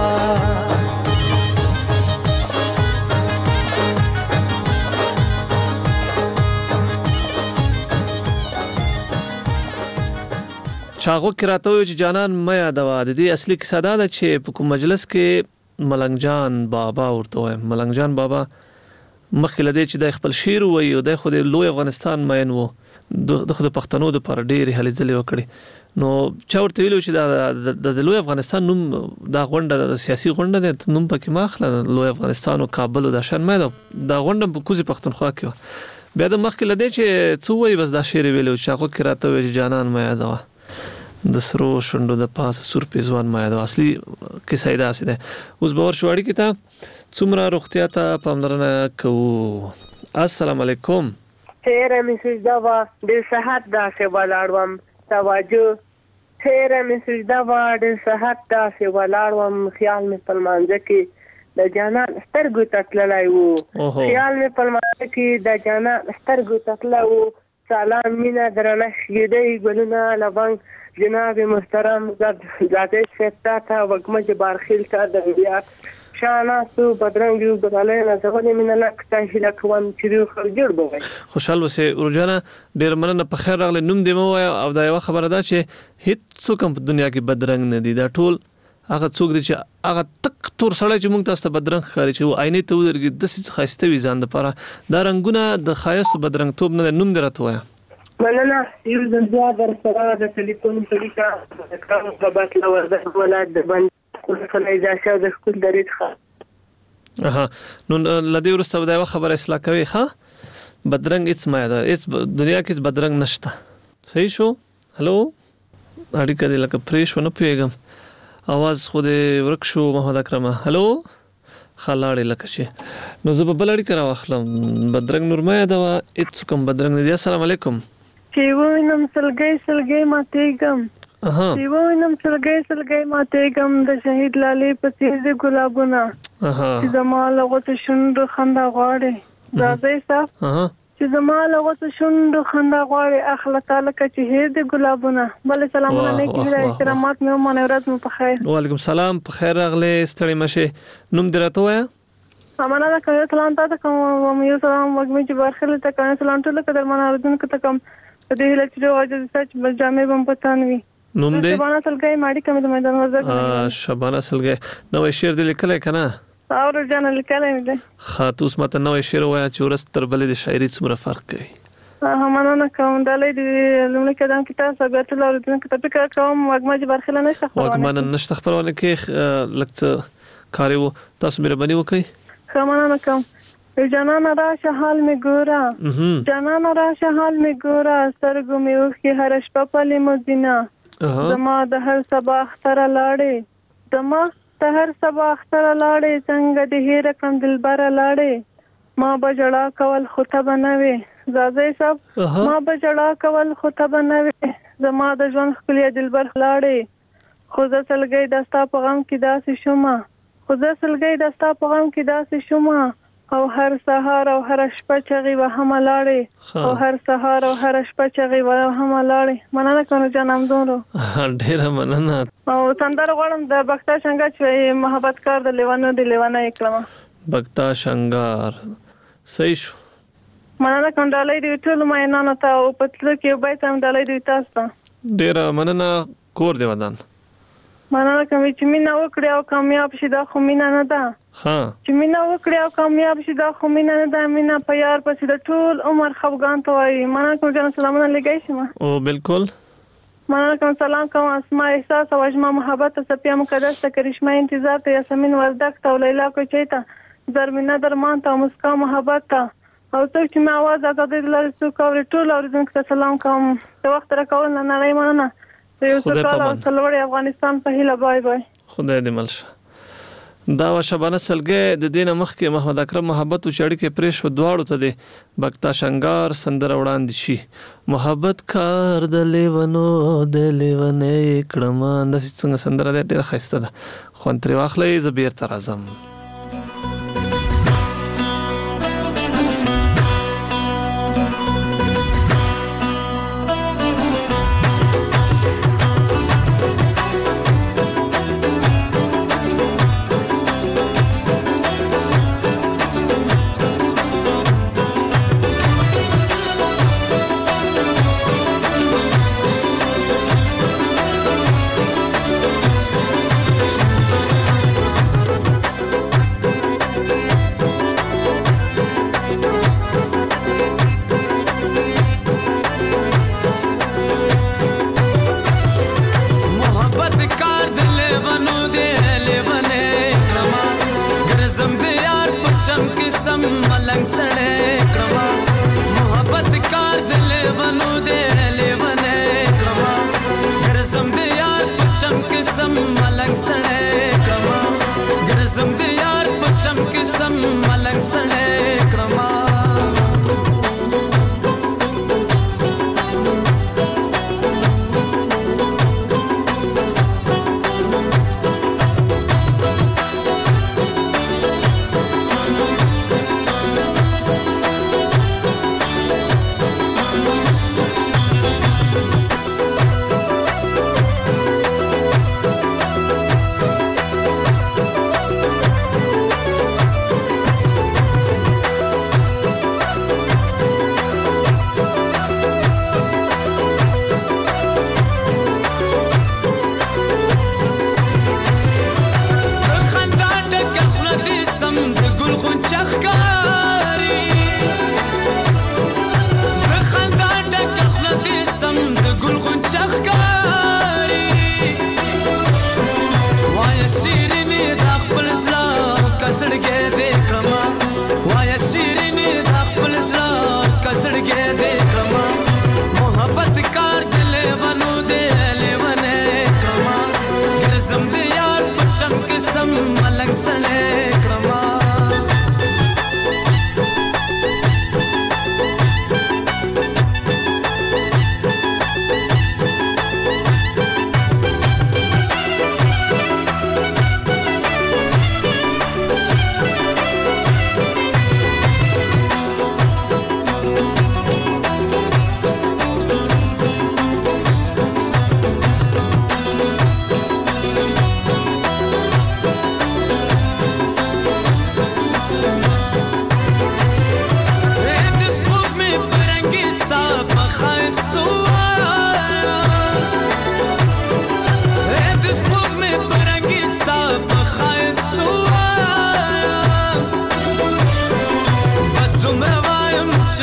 چاغو کې راته وي چې جانان ما یادوا د دې اصلي کیسه دا ده چې په کوم مجلس کې ملنګ جان بابا ورته وای ملنګ جان بابا مخکې لدی چې د خپل شعر وای او د خو د لوی افغانستان مین وو د خو د پښتنو د پر ډېری هلې ځلې وکړي نو چا ورته ویلو چې د لوی افغانستان نوم دا غونډه د سیاسي غونډه ده نوم پکې ماخله لوی افغانستان او کابل او د شان مې دا غونډه په کوزي پښتونخوا کې بیا د مخکې لدی چې څو وای بس دا شعر ویلو چې هغه کې راته وی چې جانان ما یادوا د سرو شوندو د پاسه سر په ځوان ما یادوا اصلي کیسه دا سي ده اوس باور شوړی کې ته څومره روغتیا ته پاملرنه کوو السلام علیکم تیره میسج دا و د صحت دا څه ولاړوم توجه تیره میسج دا و د صحت دا څه ولاړوم خیال می پلمانځه کې د جانان سترګو تتلای وو خیال می پلمانځه کې د جانان سترګو تتلای وو سلام مینا درنه شیدې ګلونه لبنګ جناب محترم ذاته ستا تا وګمج بارخیل تا د بیا شانا تو بدرنګ یو بدلای نه څنګه مینه لکه هله کوم چې خو جوړ بوي خوشحال وسه ورجانه ډیر مننه په خیر راغله نوم دی مو او دا یو خبره ده چې هیڅ څوک په دنیا کې بدرنګ نه دي دا ټول هغه څوک دي چې هغه تک تور سړی چې موږ تاسو ته بدرنګ ښکاري چې عینې ته ودرګي د څه خاصته وي ځان لپاره دا رنگونه د خاص بدرنګ توپ نه نوم درته وایا مننه یو ځل در سره د ټلیفون طریقه کوم خبرت لور ولادت د بند کله اجازه د خپل درید ښه نو لدی ورسته دا خبره اصلاح کوي ښه بدرنګ هیڅ ما ده هیڅ دنیا کې بدرنګ نشته صحیح شو هلو اړیکه دې لکه پریش ونه پیګم आवाज خو دې ورک شو محمد اکرم. هلو خلاړې لکه شي نو زه به بل اړیکه راواخلم. بدرنګ نورمه دا هیڅ کوم بدرنګ نه دی. السلام علیکم. چې وینم سلګي ماتېږم چې وینم سلګي ماتېږم د شهید لالې په څیر ګلابونه چې زما لغته شونډ خندا غواړي راځي صاحب چې زما لغته شونډ خندا غواړي اخله تعالی چې هیر د ګلابونه. بل سلام علیکم احترامات مې مونږ ورځ مو په خیر. وعلیکم السلام په خیر راغله ستړي مشه. نوم درته وایا امانه دا کوي سلام ته کوم یو سلام وګمې چې برخله ته کوي سلام ټول کډر منه اردن کې ته کوم د دې لکه چې واجب سچ بل جامې بم پتانوي. نوم دې شبانه سلګي ماډي کوم د میدان وزر شبانه سلګي. نو شعر دې لیکلای کنه اور جان لیکلای دې خاطوس ماته نو شعر وایا چې ورستر بلې د شاعري څومره فرق کوي. همانه کوم دلې دې لمړي کدان کتاب سبات له اردن کې ته کوم وګمې چې برخله نشته وګمانه نشته خبرونه کې لکه کاریو تاسو مهرباني وکړئ. همانه کوم جانان راشه حال می ګورا جانان راشه حال می ګورا سترګو می وخي هر شپه په لیموزینا زما د هر صبح اختر لاړې زما د هر صبح اختر لاړې څنګه د هیر کم دلبر لاړې ما بجړا کول خطه بنوي زازي صاحب ما بجړا کول خطه بنوي زما د ژوند خپل دلبر لاړې خو زه سلګي دستا په غم کې داسې شومه خو زه سلګي دستا په غم کې داسې شومه او هر سهار او هر شپه چغي و هم لاړې او هر سهار او هر شپه چغي و هم لاړې. مننه کوم جانم دونو ډیره مننه. او سندر غواړم د بختا شنګا چې محبت کار د لیوانو د لیوانه اکرام بختا شنګار صحیح شو. مننه کوم ډالۍ دی ټول مې نه تا او پتل کې به تم ډالۍ دی تاسو ډیره مننه. کور دی ودان مننه کوم چې مینا وکړی او کامیاب شې دا خو مینا نه ده چې مینا وکړی او کامیاب شې دا خو مینا نه ده. مینا په یار پسې د ټول عمر خفګان ته وایي. مننه کوم جان سلامونه لګی شم. او بالکل مننه کوم سلام کوم اسماء احساس او اجماع محبت سپیا مقدس ته کرشمه انتظار ته یاسمین وردک ته لیلا کو چیتا زرمینه درمان ته مسکا محبت ته او څوک چې ما आवाज آزاد لري څوک او ټول اوریدونکو سلام کوم. د وخت راکول نه نړۍ مننه. یو څه کال سلوړی افغانستان په هیله بای بای. خدای دې ملشه. دا شبانه سلګي د دینه مخکې محمد اکرم محبت او چړې کې پریش و دواړو ته دی بختا شنګار سندر وړاندې شي. محبت کار د لیونو د لیونې کړم د څنګه سندره ډېر خسته ده خو تر واخلې زبیر تر اعظم.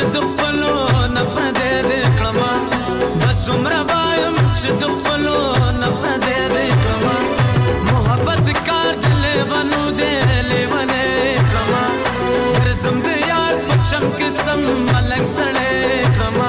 د خپلو نه پردې دې کړما بس دومره وایم چې د خپلو نه پردې دې کړما محبت کار د لیونو دې لیونې کړما ګرځم د یار په چم کې سم ملک سړی کړما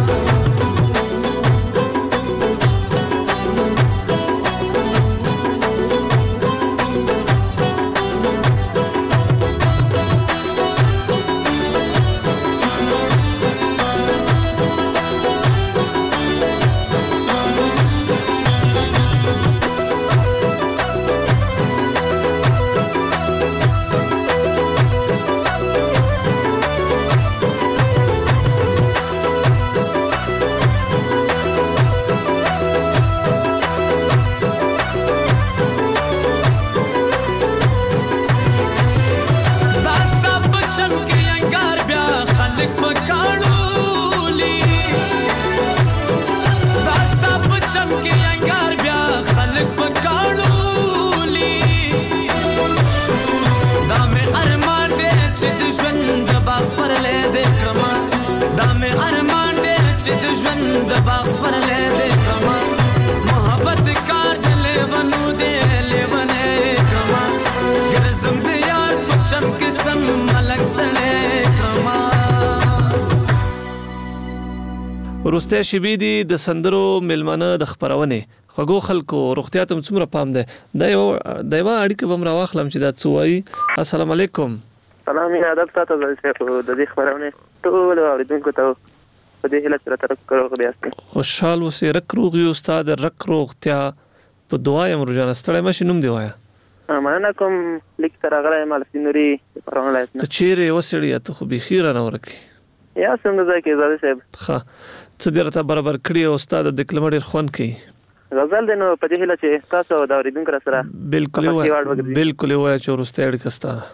وروستی شیبې دي د سندرو میلمانه د خپرونې خوږو خلکو روغتیا ته څومره پام دی دا یوه اړیکه به م راواخلم چې دا څه وایي. السلام علیکم. سلام یې ادب تاته د دې خپرونې ټولو اورېدونکو ته په دې هیله چې راته روغ بیاستئ. خوشحال اوسې رک روغ یو ستا د رک روغتیا په دعا یم روژانه ستړی مه شې نوم دې وایه. مننه کوم لیک ته راغلی یم الفي نوري خپرونه ولایت نه. ته چیرې یې وسړیه ته خو بیخي رانه ورکې یا څنګه ځای کې زاده صاحب ښه څه دې راته برابر کړي او ستا د دکلمه ډېر خوند کوي غزل دی نو په دې هیله چې تاسو د اورېدونکو راسره بالکل یې وایه چې وروستی اړیکه ستا ده.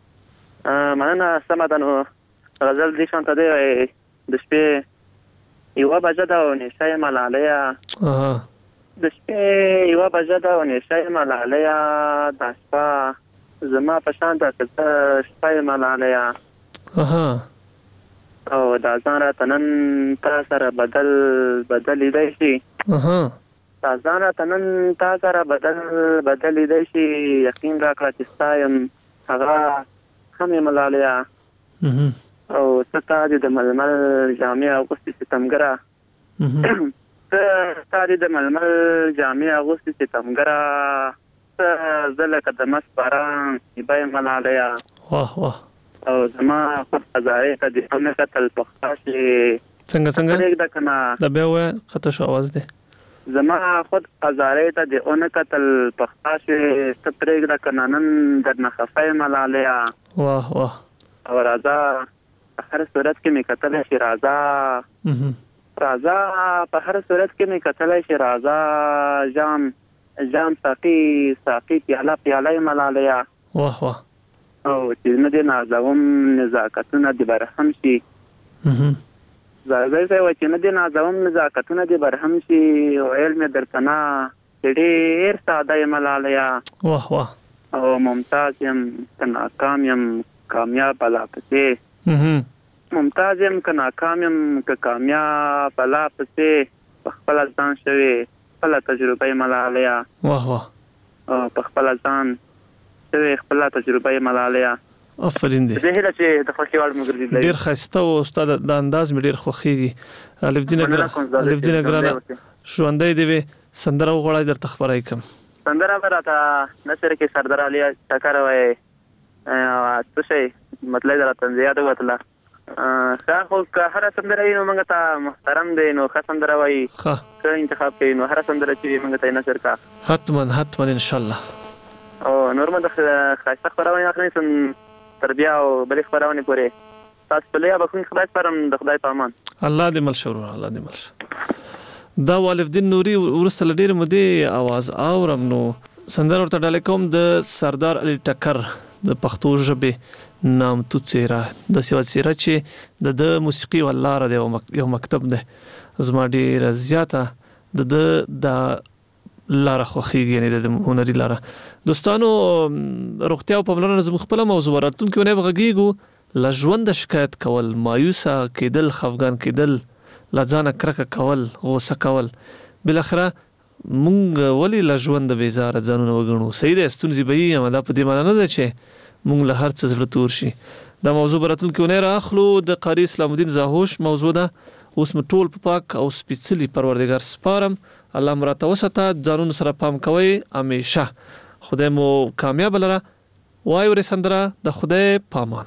مننه سمه ده نو غزل دې شان ته دی د شپې یوه بجه ده او نیشه یم لالیه د شپې یوه بجه ده او نیشه یم لالیه دا شپه زما په شان ده که ته شپه یم لالیه او دا ځان راته نن تا سره بدلیدی شي دا ځان راته نن تا سره بدلیدی شي یقین راکړه چې ستا یم هغه هم یم لالیه او ته تا دې د ململ جامې اغوستې ستمګره تا دې د ململ جامې اغوستې ستمګره ته زه لکه د مست باران شیبه یم لالیه واه واه او زما خود ازارې ته دې هم کتل پخته شي څنګه دا بیا وایه قطع شو اواز دی زما خود ازارې ته دې اون کتل پخته شي ته پرېږده که نه نن درنه خفه یم لالیه واه واه او راځه په هر صورت کې مې کتلی شي راځه په هر صورت کې مې کتلی شي راځه جام ساقي پیاله یم لالیه واه واه او چې نه دې نازوم نزاکتونه دې برهم شي زه چې نه دې نازوم نزاکتونه دې برهم شي ویل مې درته نه چې ډېر ساده یم لالیه واه واه او ممتاز یم که ناکام یم کامیاب لا پسې ممتاز یم که ناکام یم که کامیاب لا پسې په خپله ځان شوې خپله تجربه یم لالیه واه واه او په خپله ځان خپله تجربه یې ملالیه افرین دی زه هیله چې د خوښۍ وړ مو ګرځېدلی ډېر ښایسته و ستا د انداز مې ډېر خوښېږي الفدینه ګرانه ژوندی دې وې سندره وغواړئ درته خپره یې کړم سندره به راته نثر کې سردار علي ټکر وایي څه شی مطلب یې راته یاد وتله ښه خو که هره سندره وي نو موږ ته محترم دی نو ښه سندره وایي ښه انتخاب کوي نو هره سندره چې وي موږ ته یې نثر کا حتما انشاءالله او نور ما د ښایسته خپرونې اخلئ تر بیا او بلې خپرونې پورې تاسو په لویه بخښنې خدای سپارم د خدای په امان الله دې مل شه ورور الله دې مل شه دا والفدین نوري وروسته له ډېرې مودې اواز اورم نو سندره ورته ډالۍ کوم د سردار علي ټکر د پښتو ژبې نامتو څېره داسې یوه څېره چې د موسیقي یوه لاره دی یو مکتب دی زما ډېره زیاته د لاره خوښېږي یعنې د هنري لاره دوستانو روغتیا او پاملرنه زموږ خپله موضوع راتلونکې اونۍ به غږېږو لا ژوند شکایت کول، مایوسه کېدل، خفګان کېدل، لا ځانه کرکه کول، غوسه کول، بالاخره مونږ ولې لا ژوند بیزاره ځانونه وګڼو. صحیح ده، ستونزې به وي، دا په دې معنی نه ده چې مونږ له هر څه زړه تور شي. دا موضوع به راتلونکې اونۍ رااخلو. د قاري اسلام الدین زاهوش موضوع ده. اوس مې ټول په پاک او سپېڅلي پروردګار سپارم. الله مو راته وساته، ځانونو سره پام کوئ همیشه. خدای مو کامیاب لره. وایو ری سندره د خدای پامان.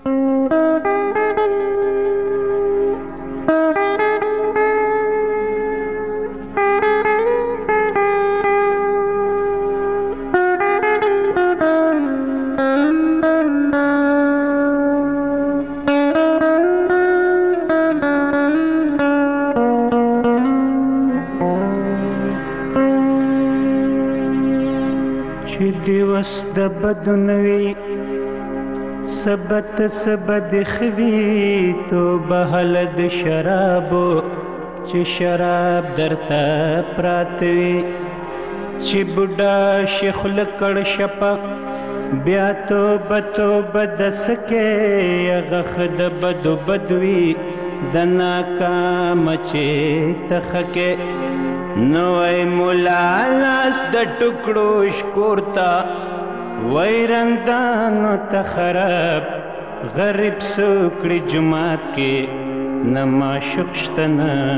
دیوس د بدنوي سبت سبد خوي تو بهل د شرابو چې شراب درته پراتوي چې بوډا شیخ لکړ شپه بیا تو بد سکه غخ د بدو بدوي د ناکام چې تخکه نوای مولا لاس د ټکړو شکورتا ویرندانو ته خراب غریب سوکړي جماعت کې نما شخشتن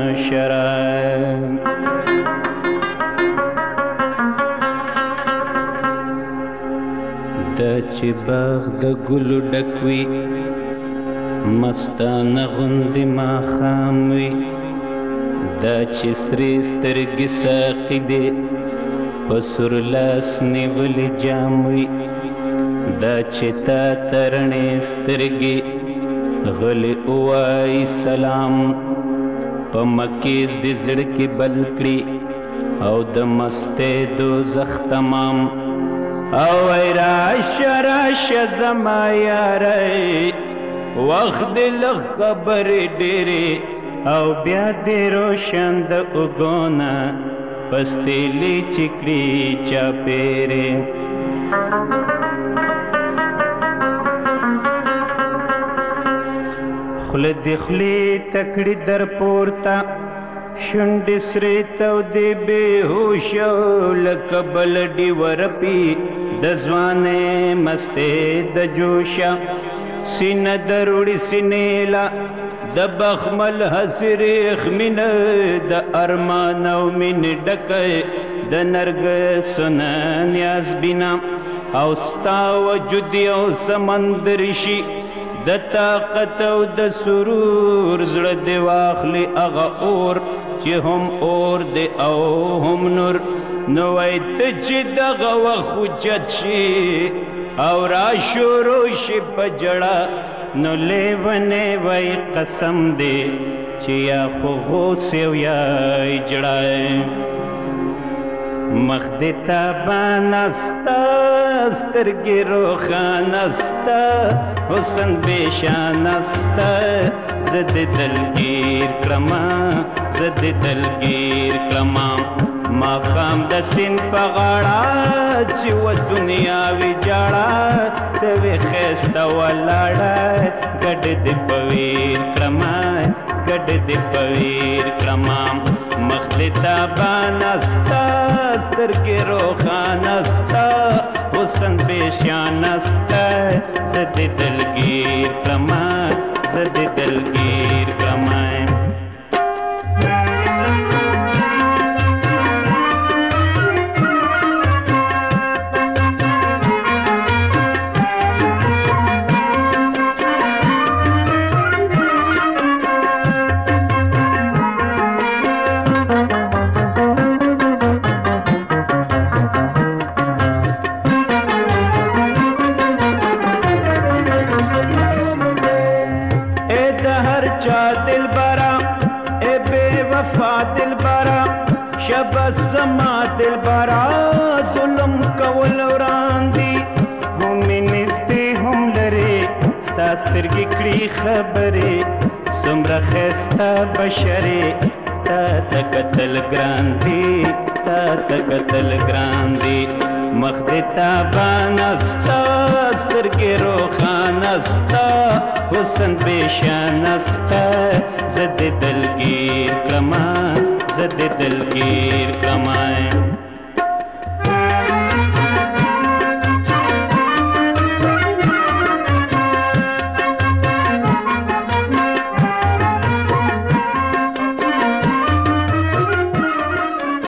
شراب د چې باغ د ګلو ډکوي مستانه غوندې ماښام وي دا چې سرې سترګې ساقي دې په سور لاس نیولې جام وي دا چې تا ترڼې سترګې غلې ووایي سلام په مکیز دې زړه کې بل کړي او د مستۍ دوزخ تمام او ای راشه راشه زما یارۍ وخت دې لږ خبرې ډېرې او بیا دې روشن د اوګونه پستېلې چکړي چاپېرې خوله دې خولې تکړې در پورته شونډې سرې تودې بېهوشه لکه بل ډیوه رپي د ځوانۍ مستې د جوشه سینه دروړي سینې له د بخمل حسریخ مینه د ارمان او مینې ډکه د نرګسو نه نیاز بینا او ستا وجود یو سمندر شي د طاقت او د سرور زړه دې واخلي هغه اور چې هم اور دی او هم نور نو وای ته چې دغه وخت اوچت شي او را شروع شي په جړه نو لیونی وای قسم دی چې یا خو غوث یو یا جړه مخ دې تابانه ستا سترګې روښانه ستا حسن بېشانه ستا زه دې دلګیر کړمه زه دې دلګیر کړمه ماښام د سیند په غاړه چې و دنیا ویجاړه ته وې ښایسته ولاړه ګډ دې په ویر کړمه ګډ دې په ویر کړمه مخ دې تابانه ستا سترګې روښانه ستا حسن بېشانه ستا زه دې دلګیر کړمه زه دې دلګیر کړمه سترګې کړي خبرې څومره ښایسته بشرې تا ته کتل ګران دي تا ته کتل ګران دي مخ دې تابان استا سترګې روښانه استا حسن بېشان استا زه دې دلګیر کړمه زه دې دلګیر کړمه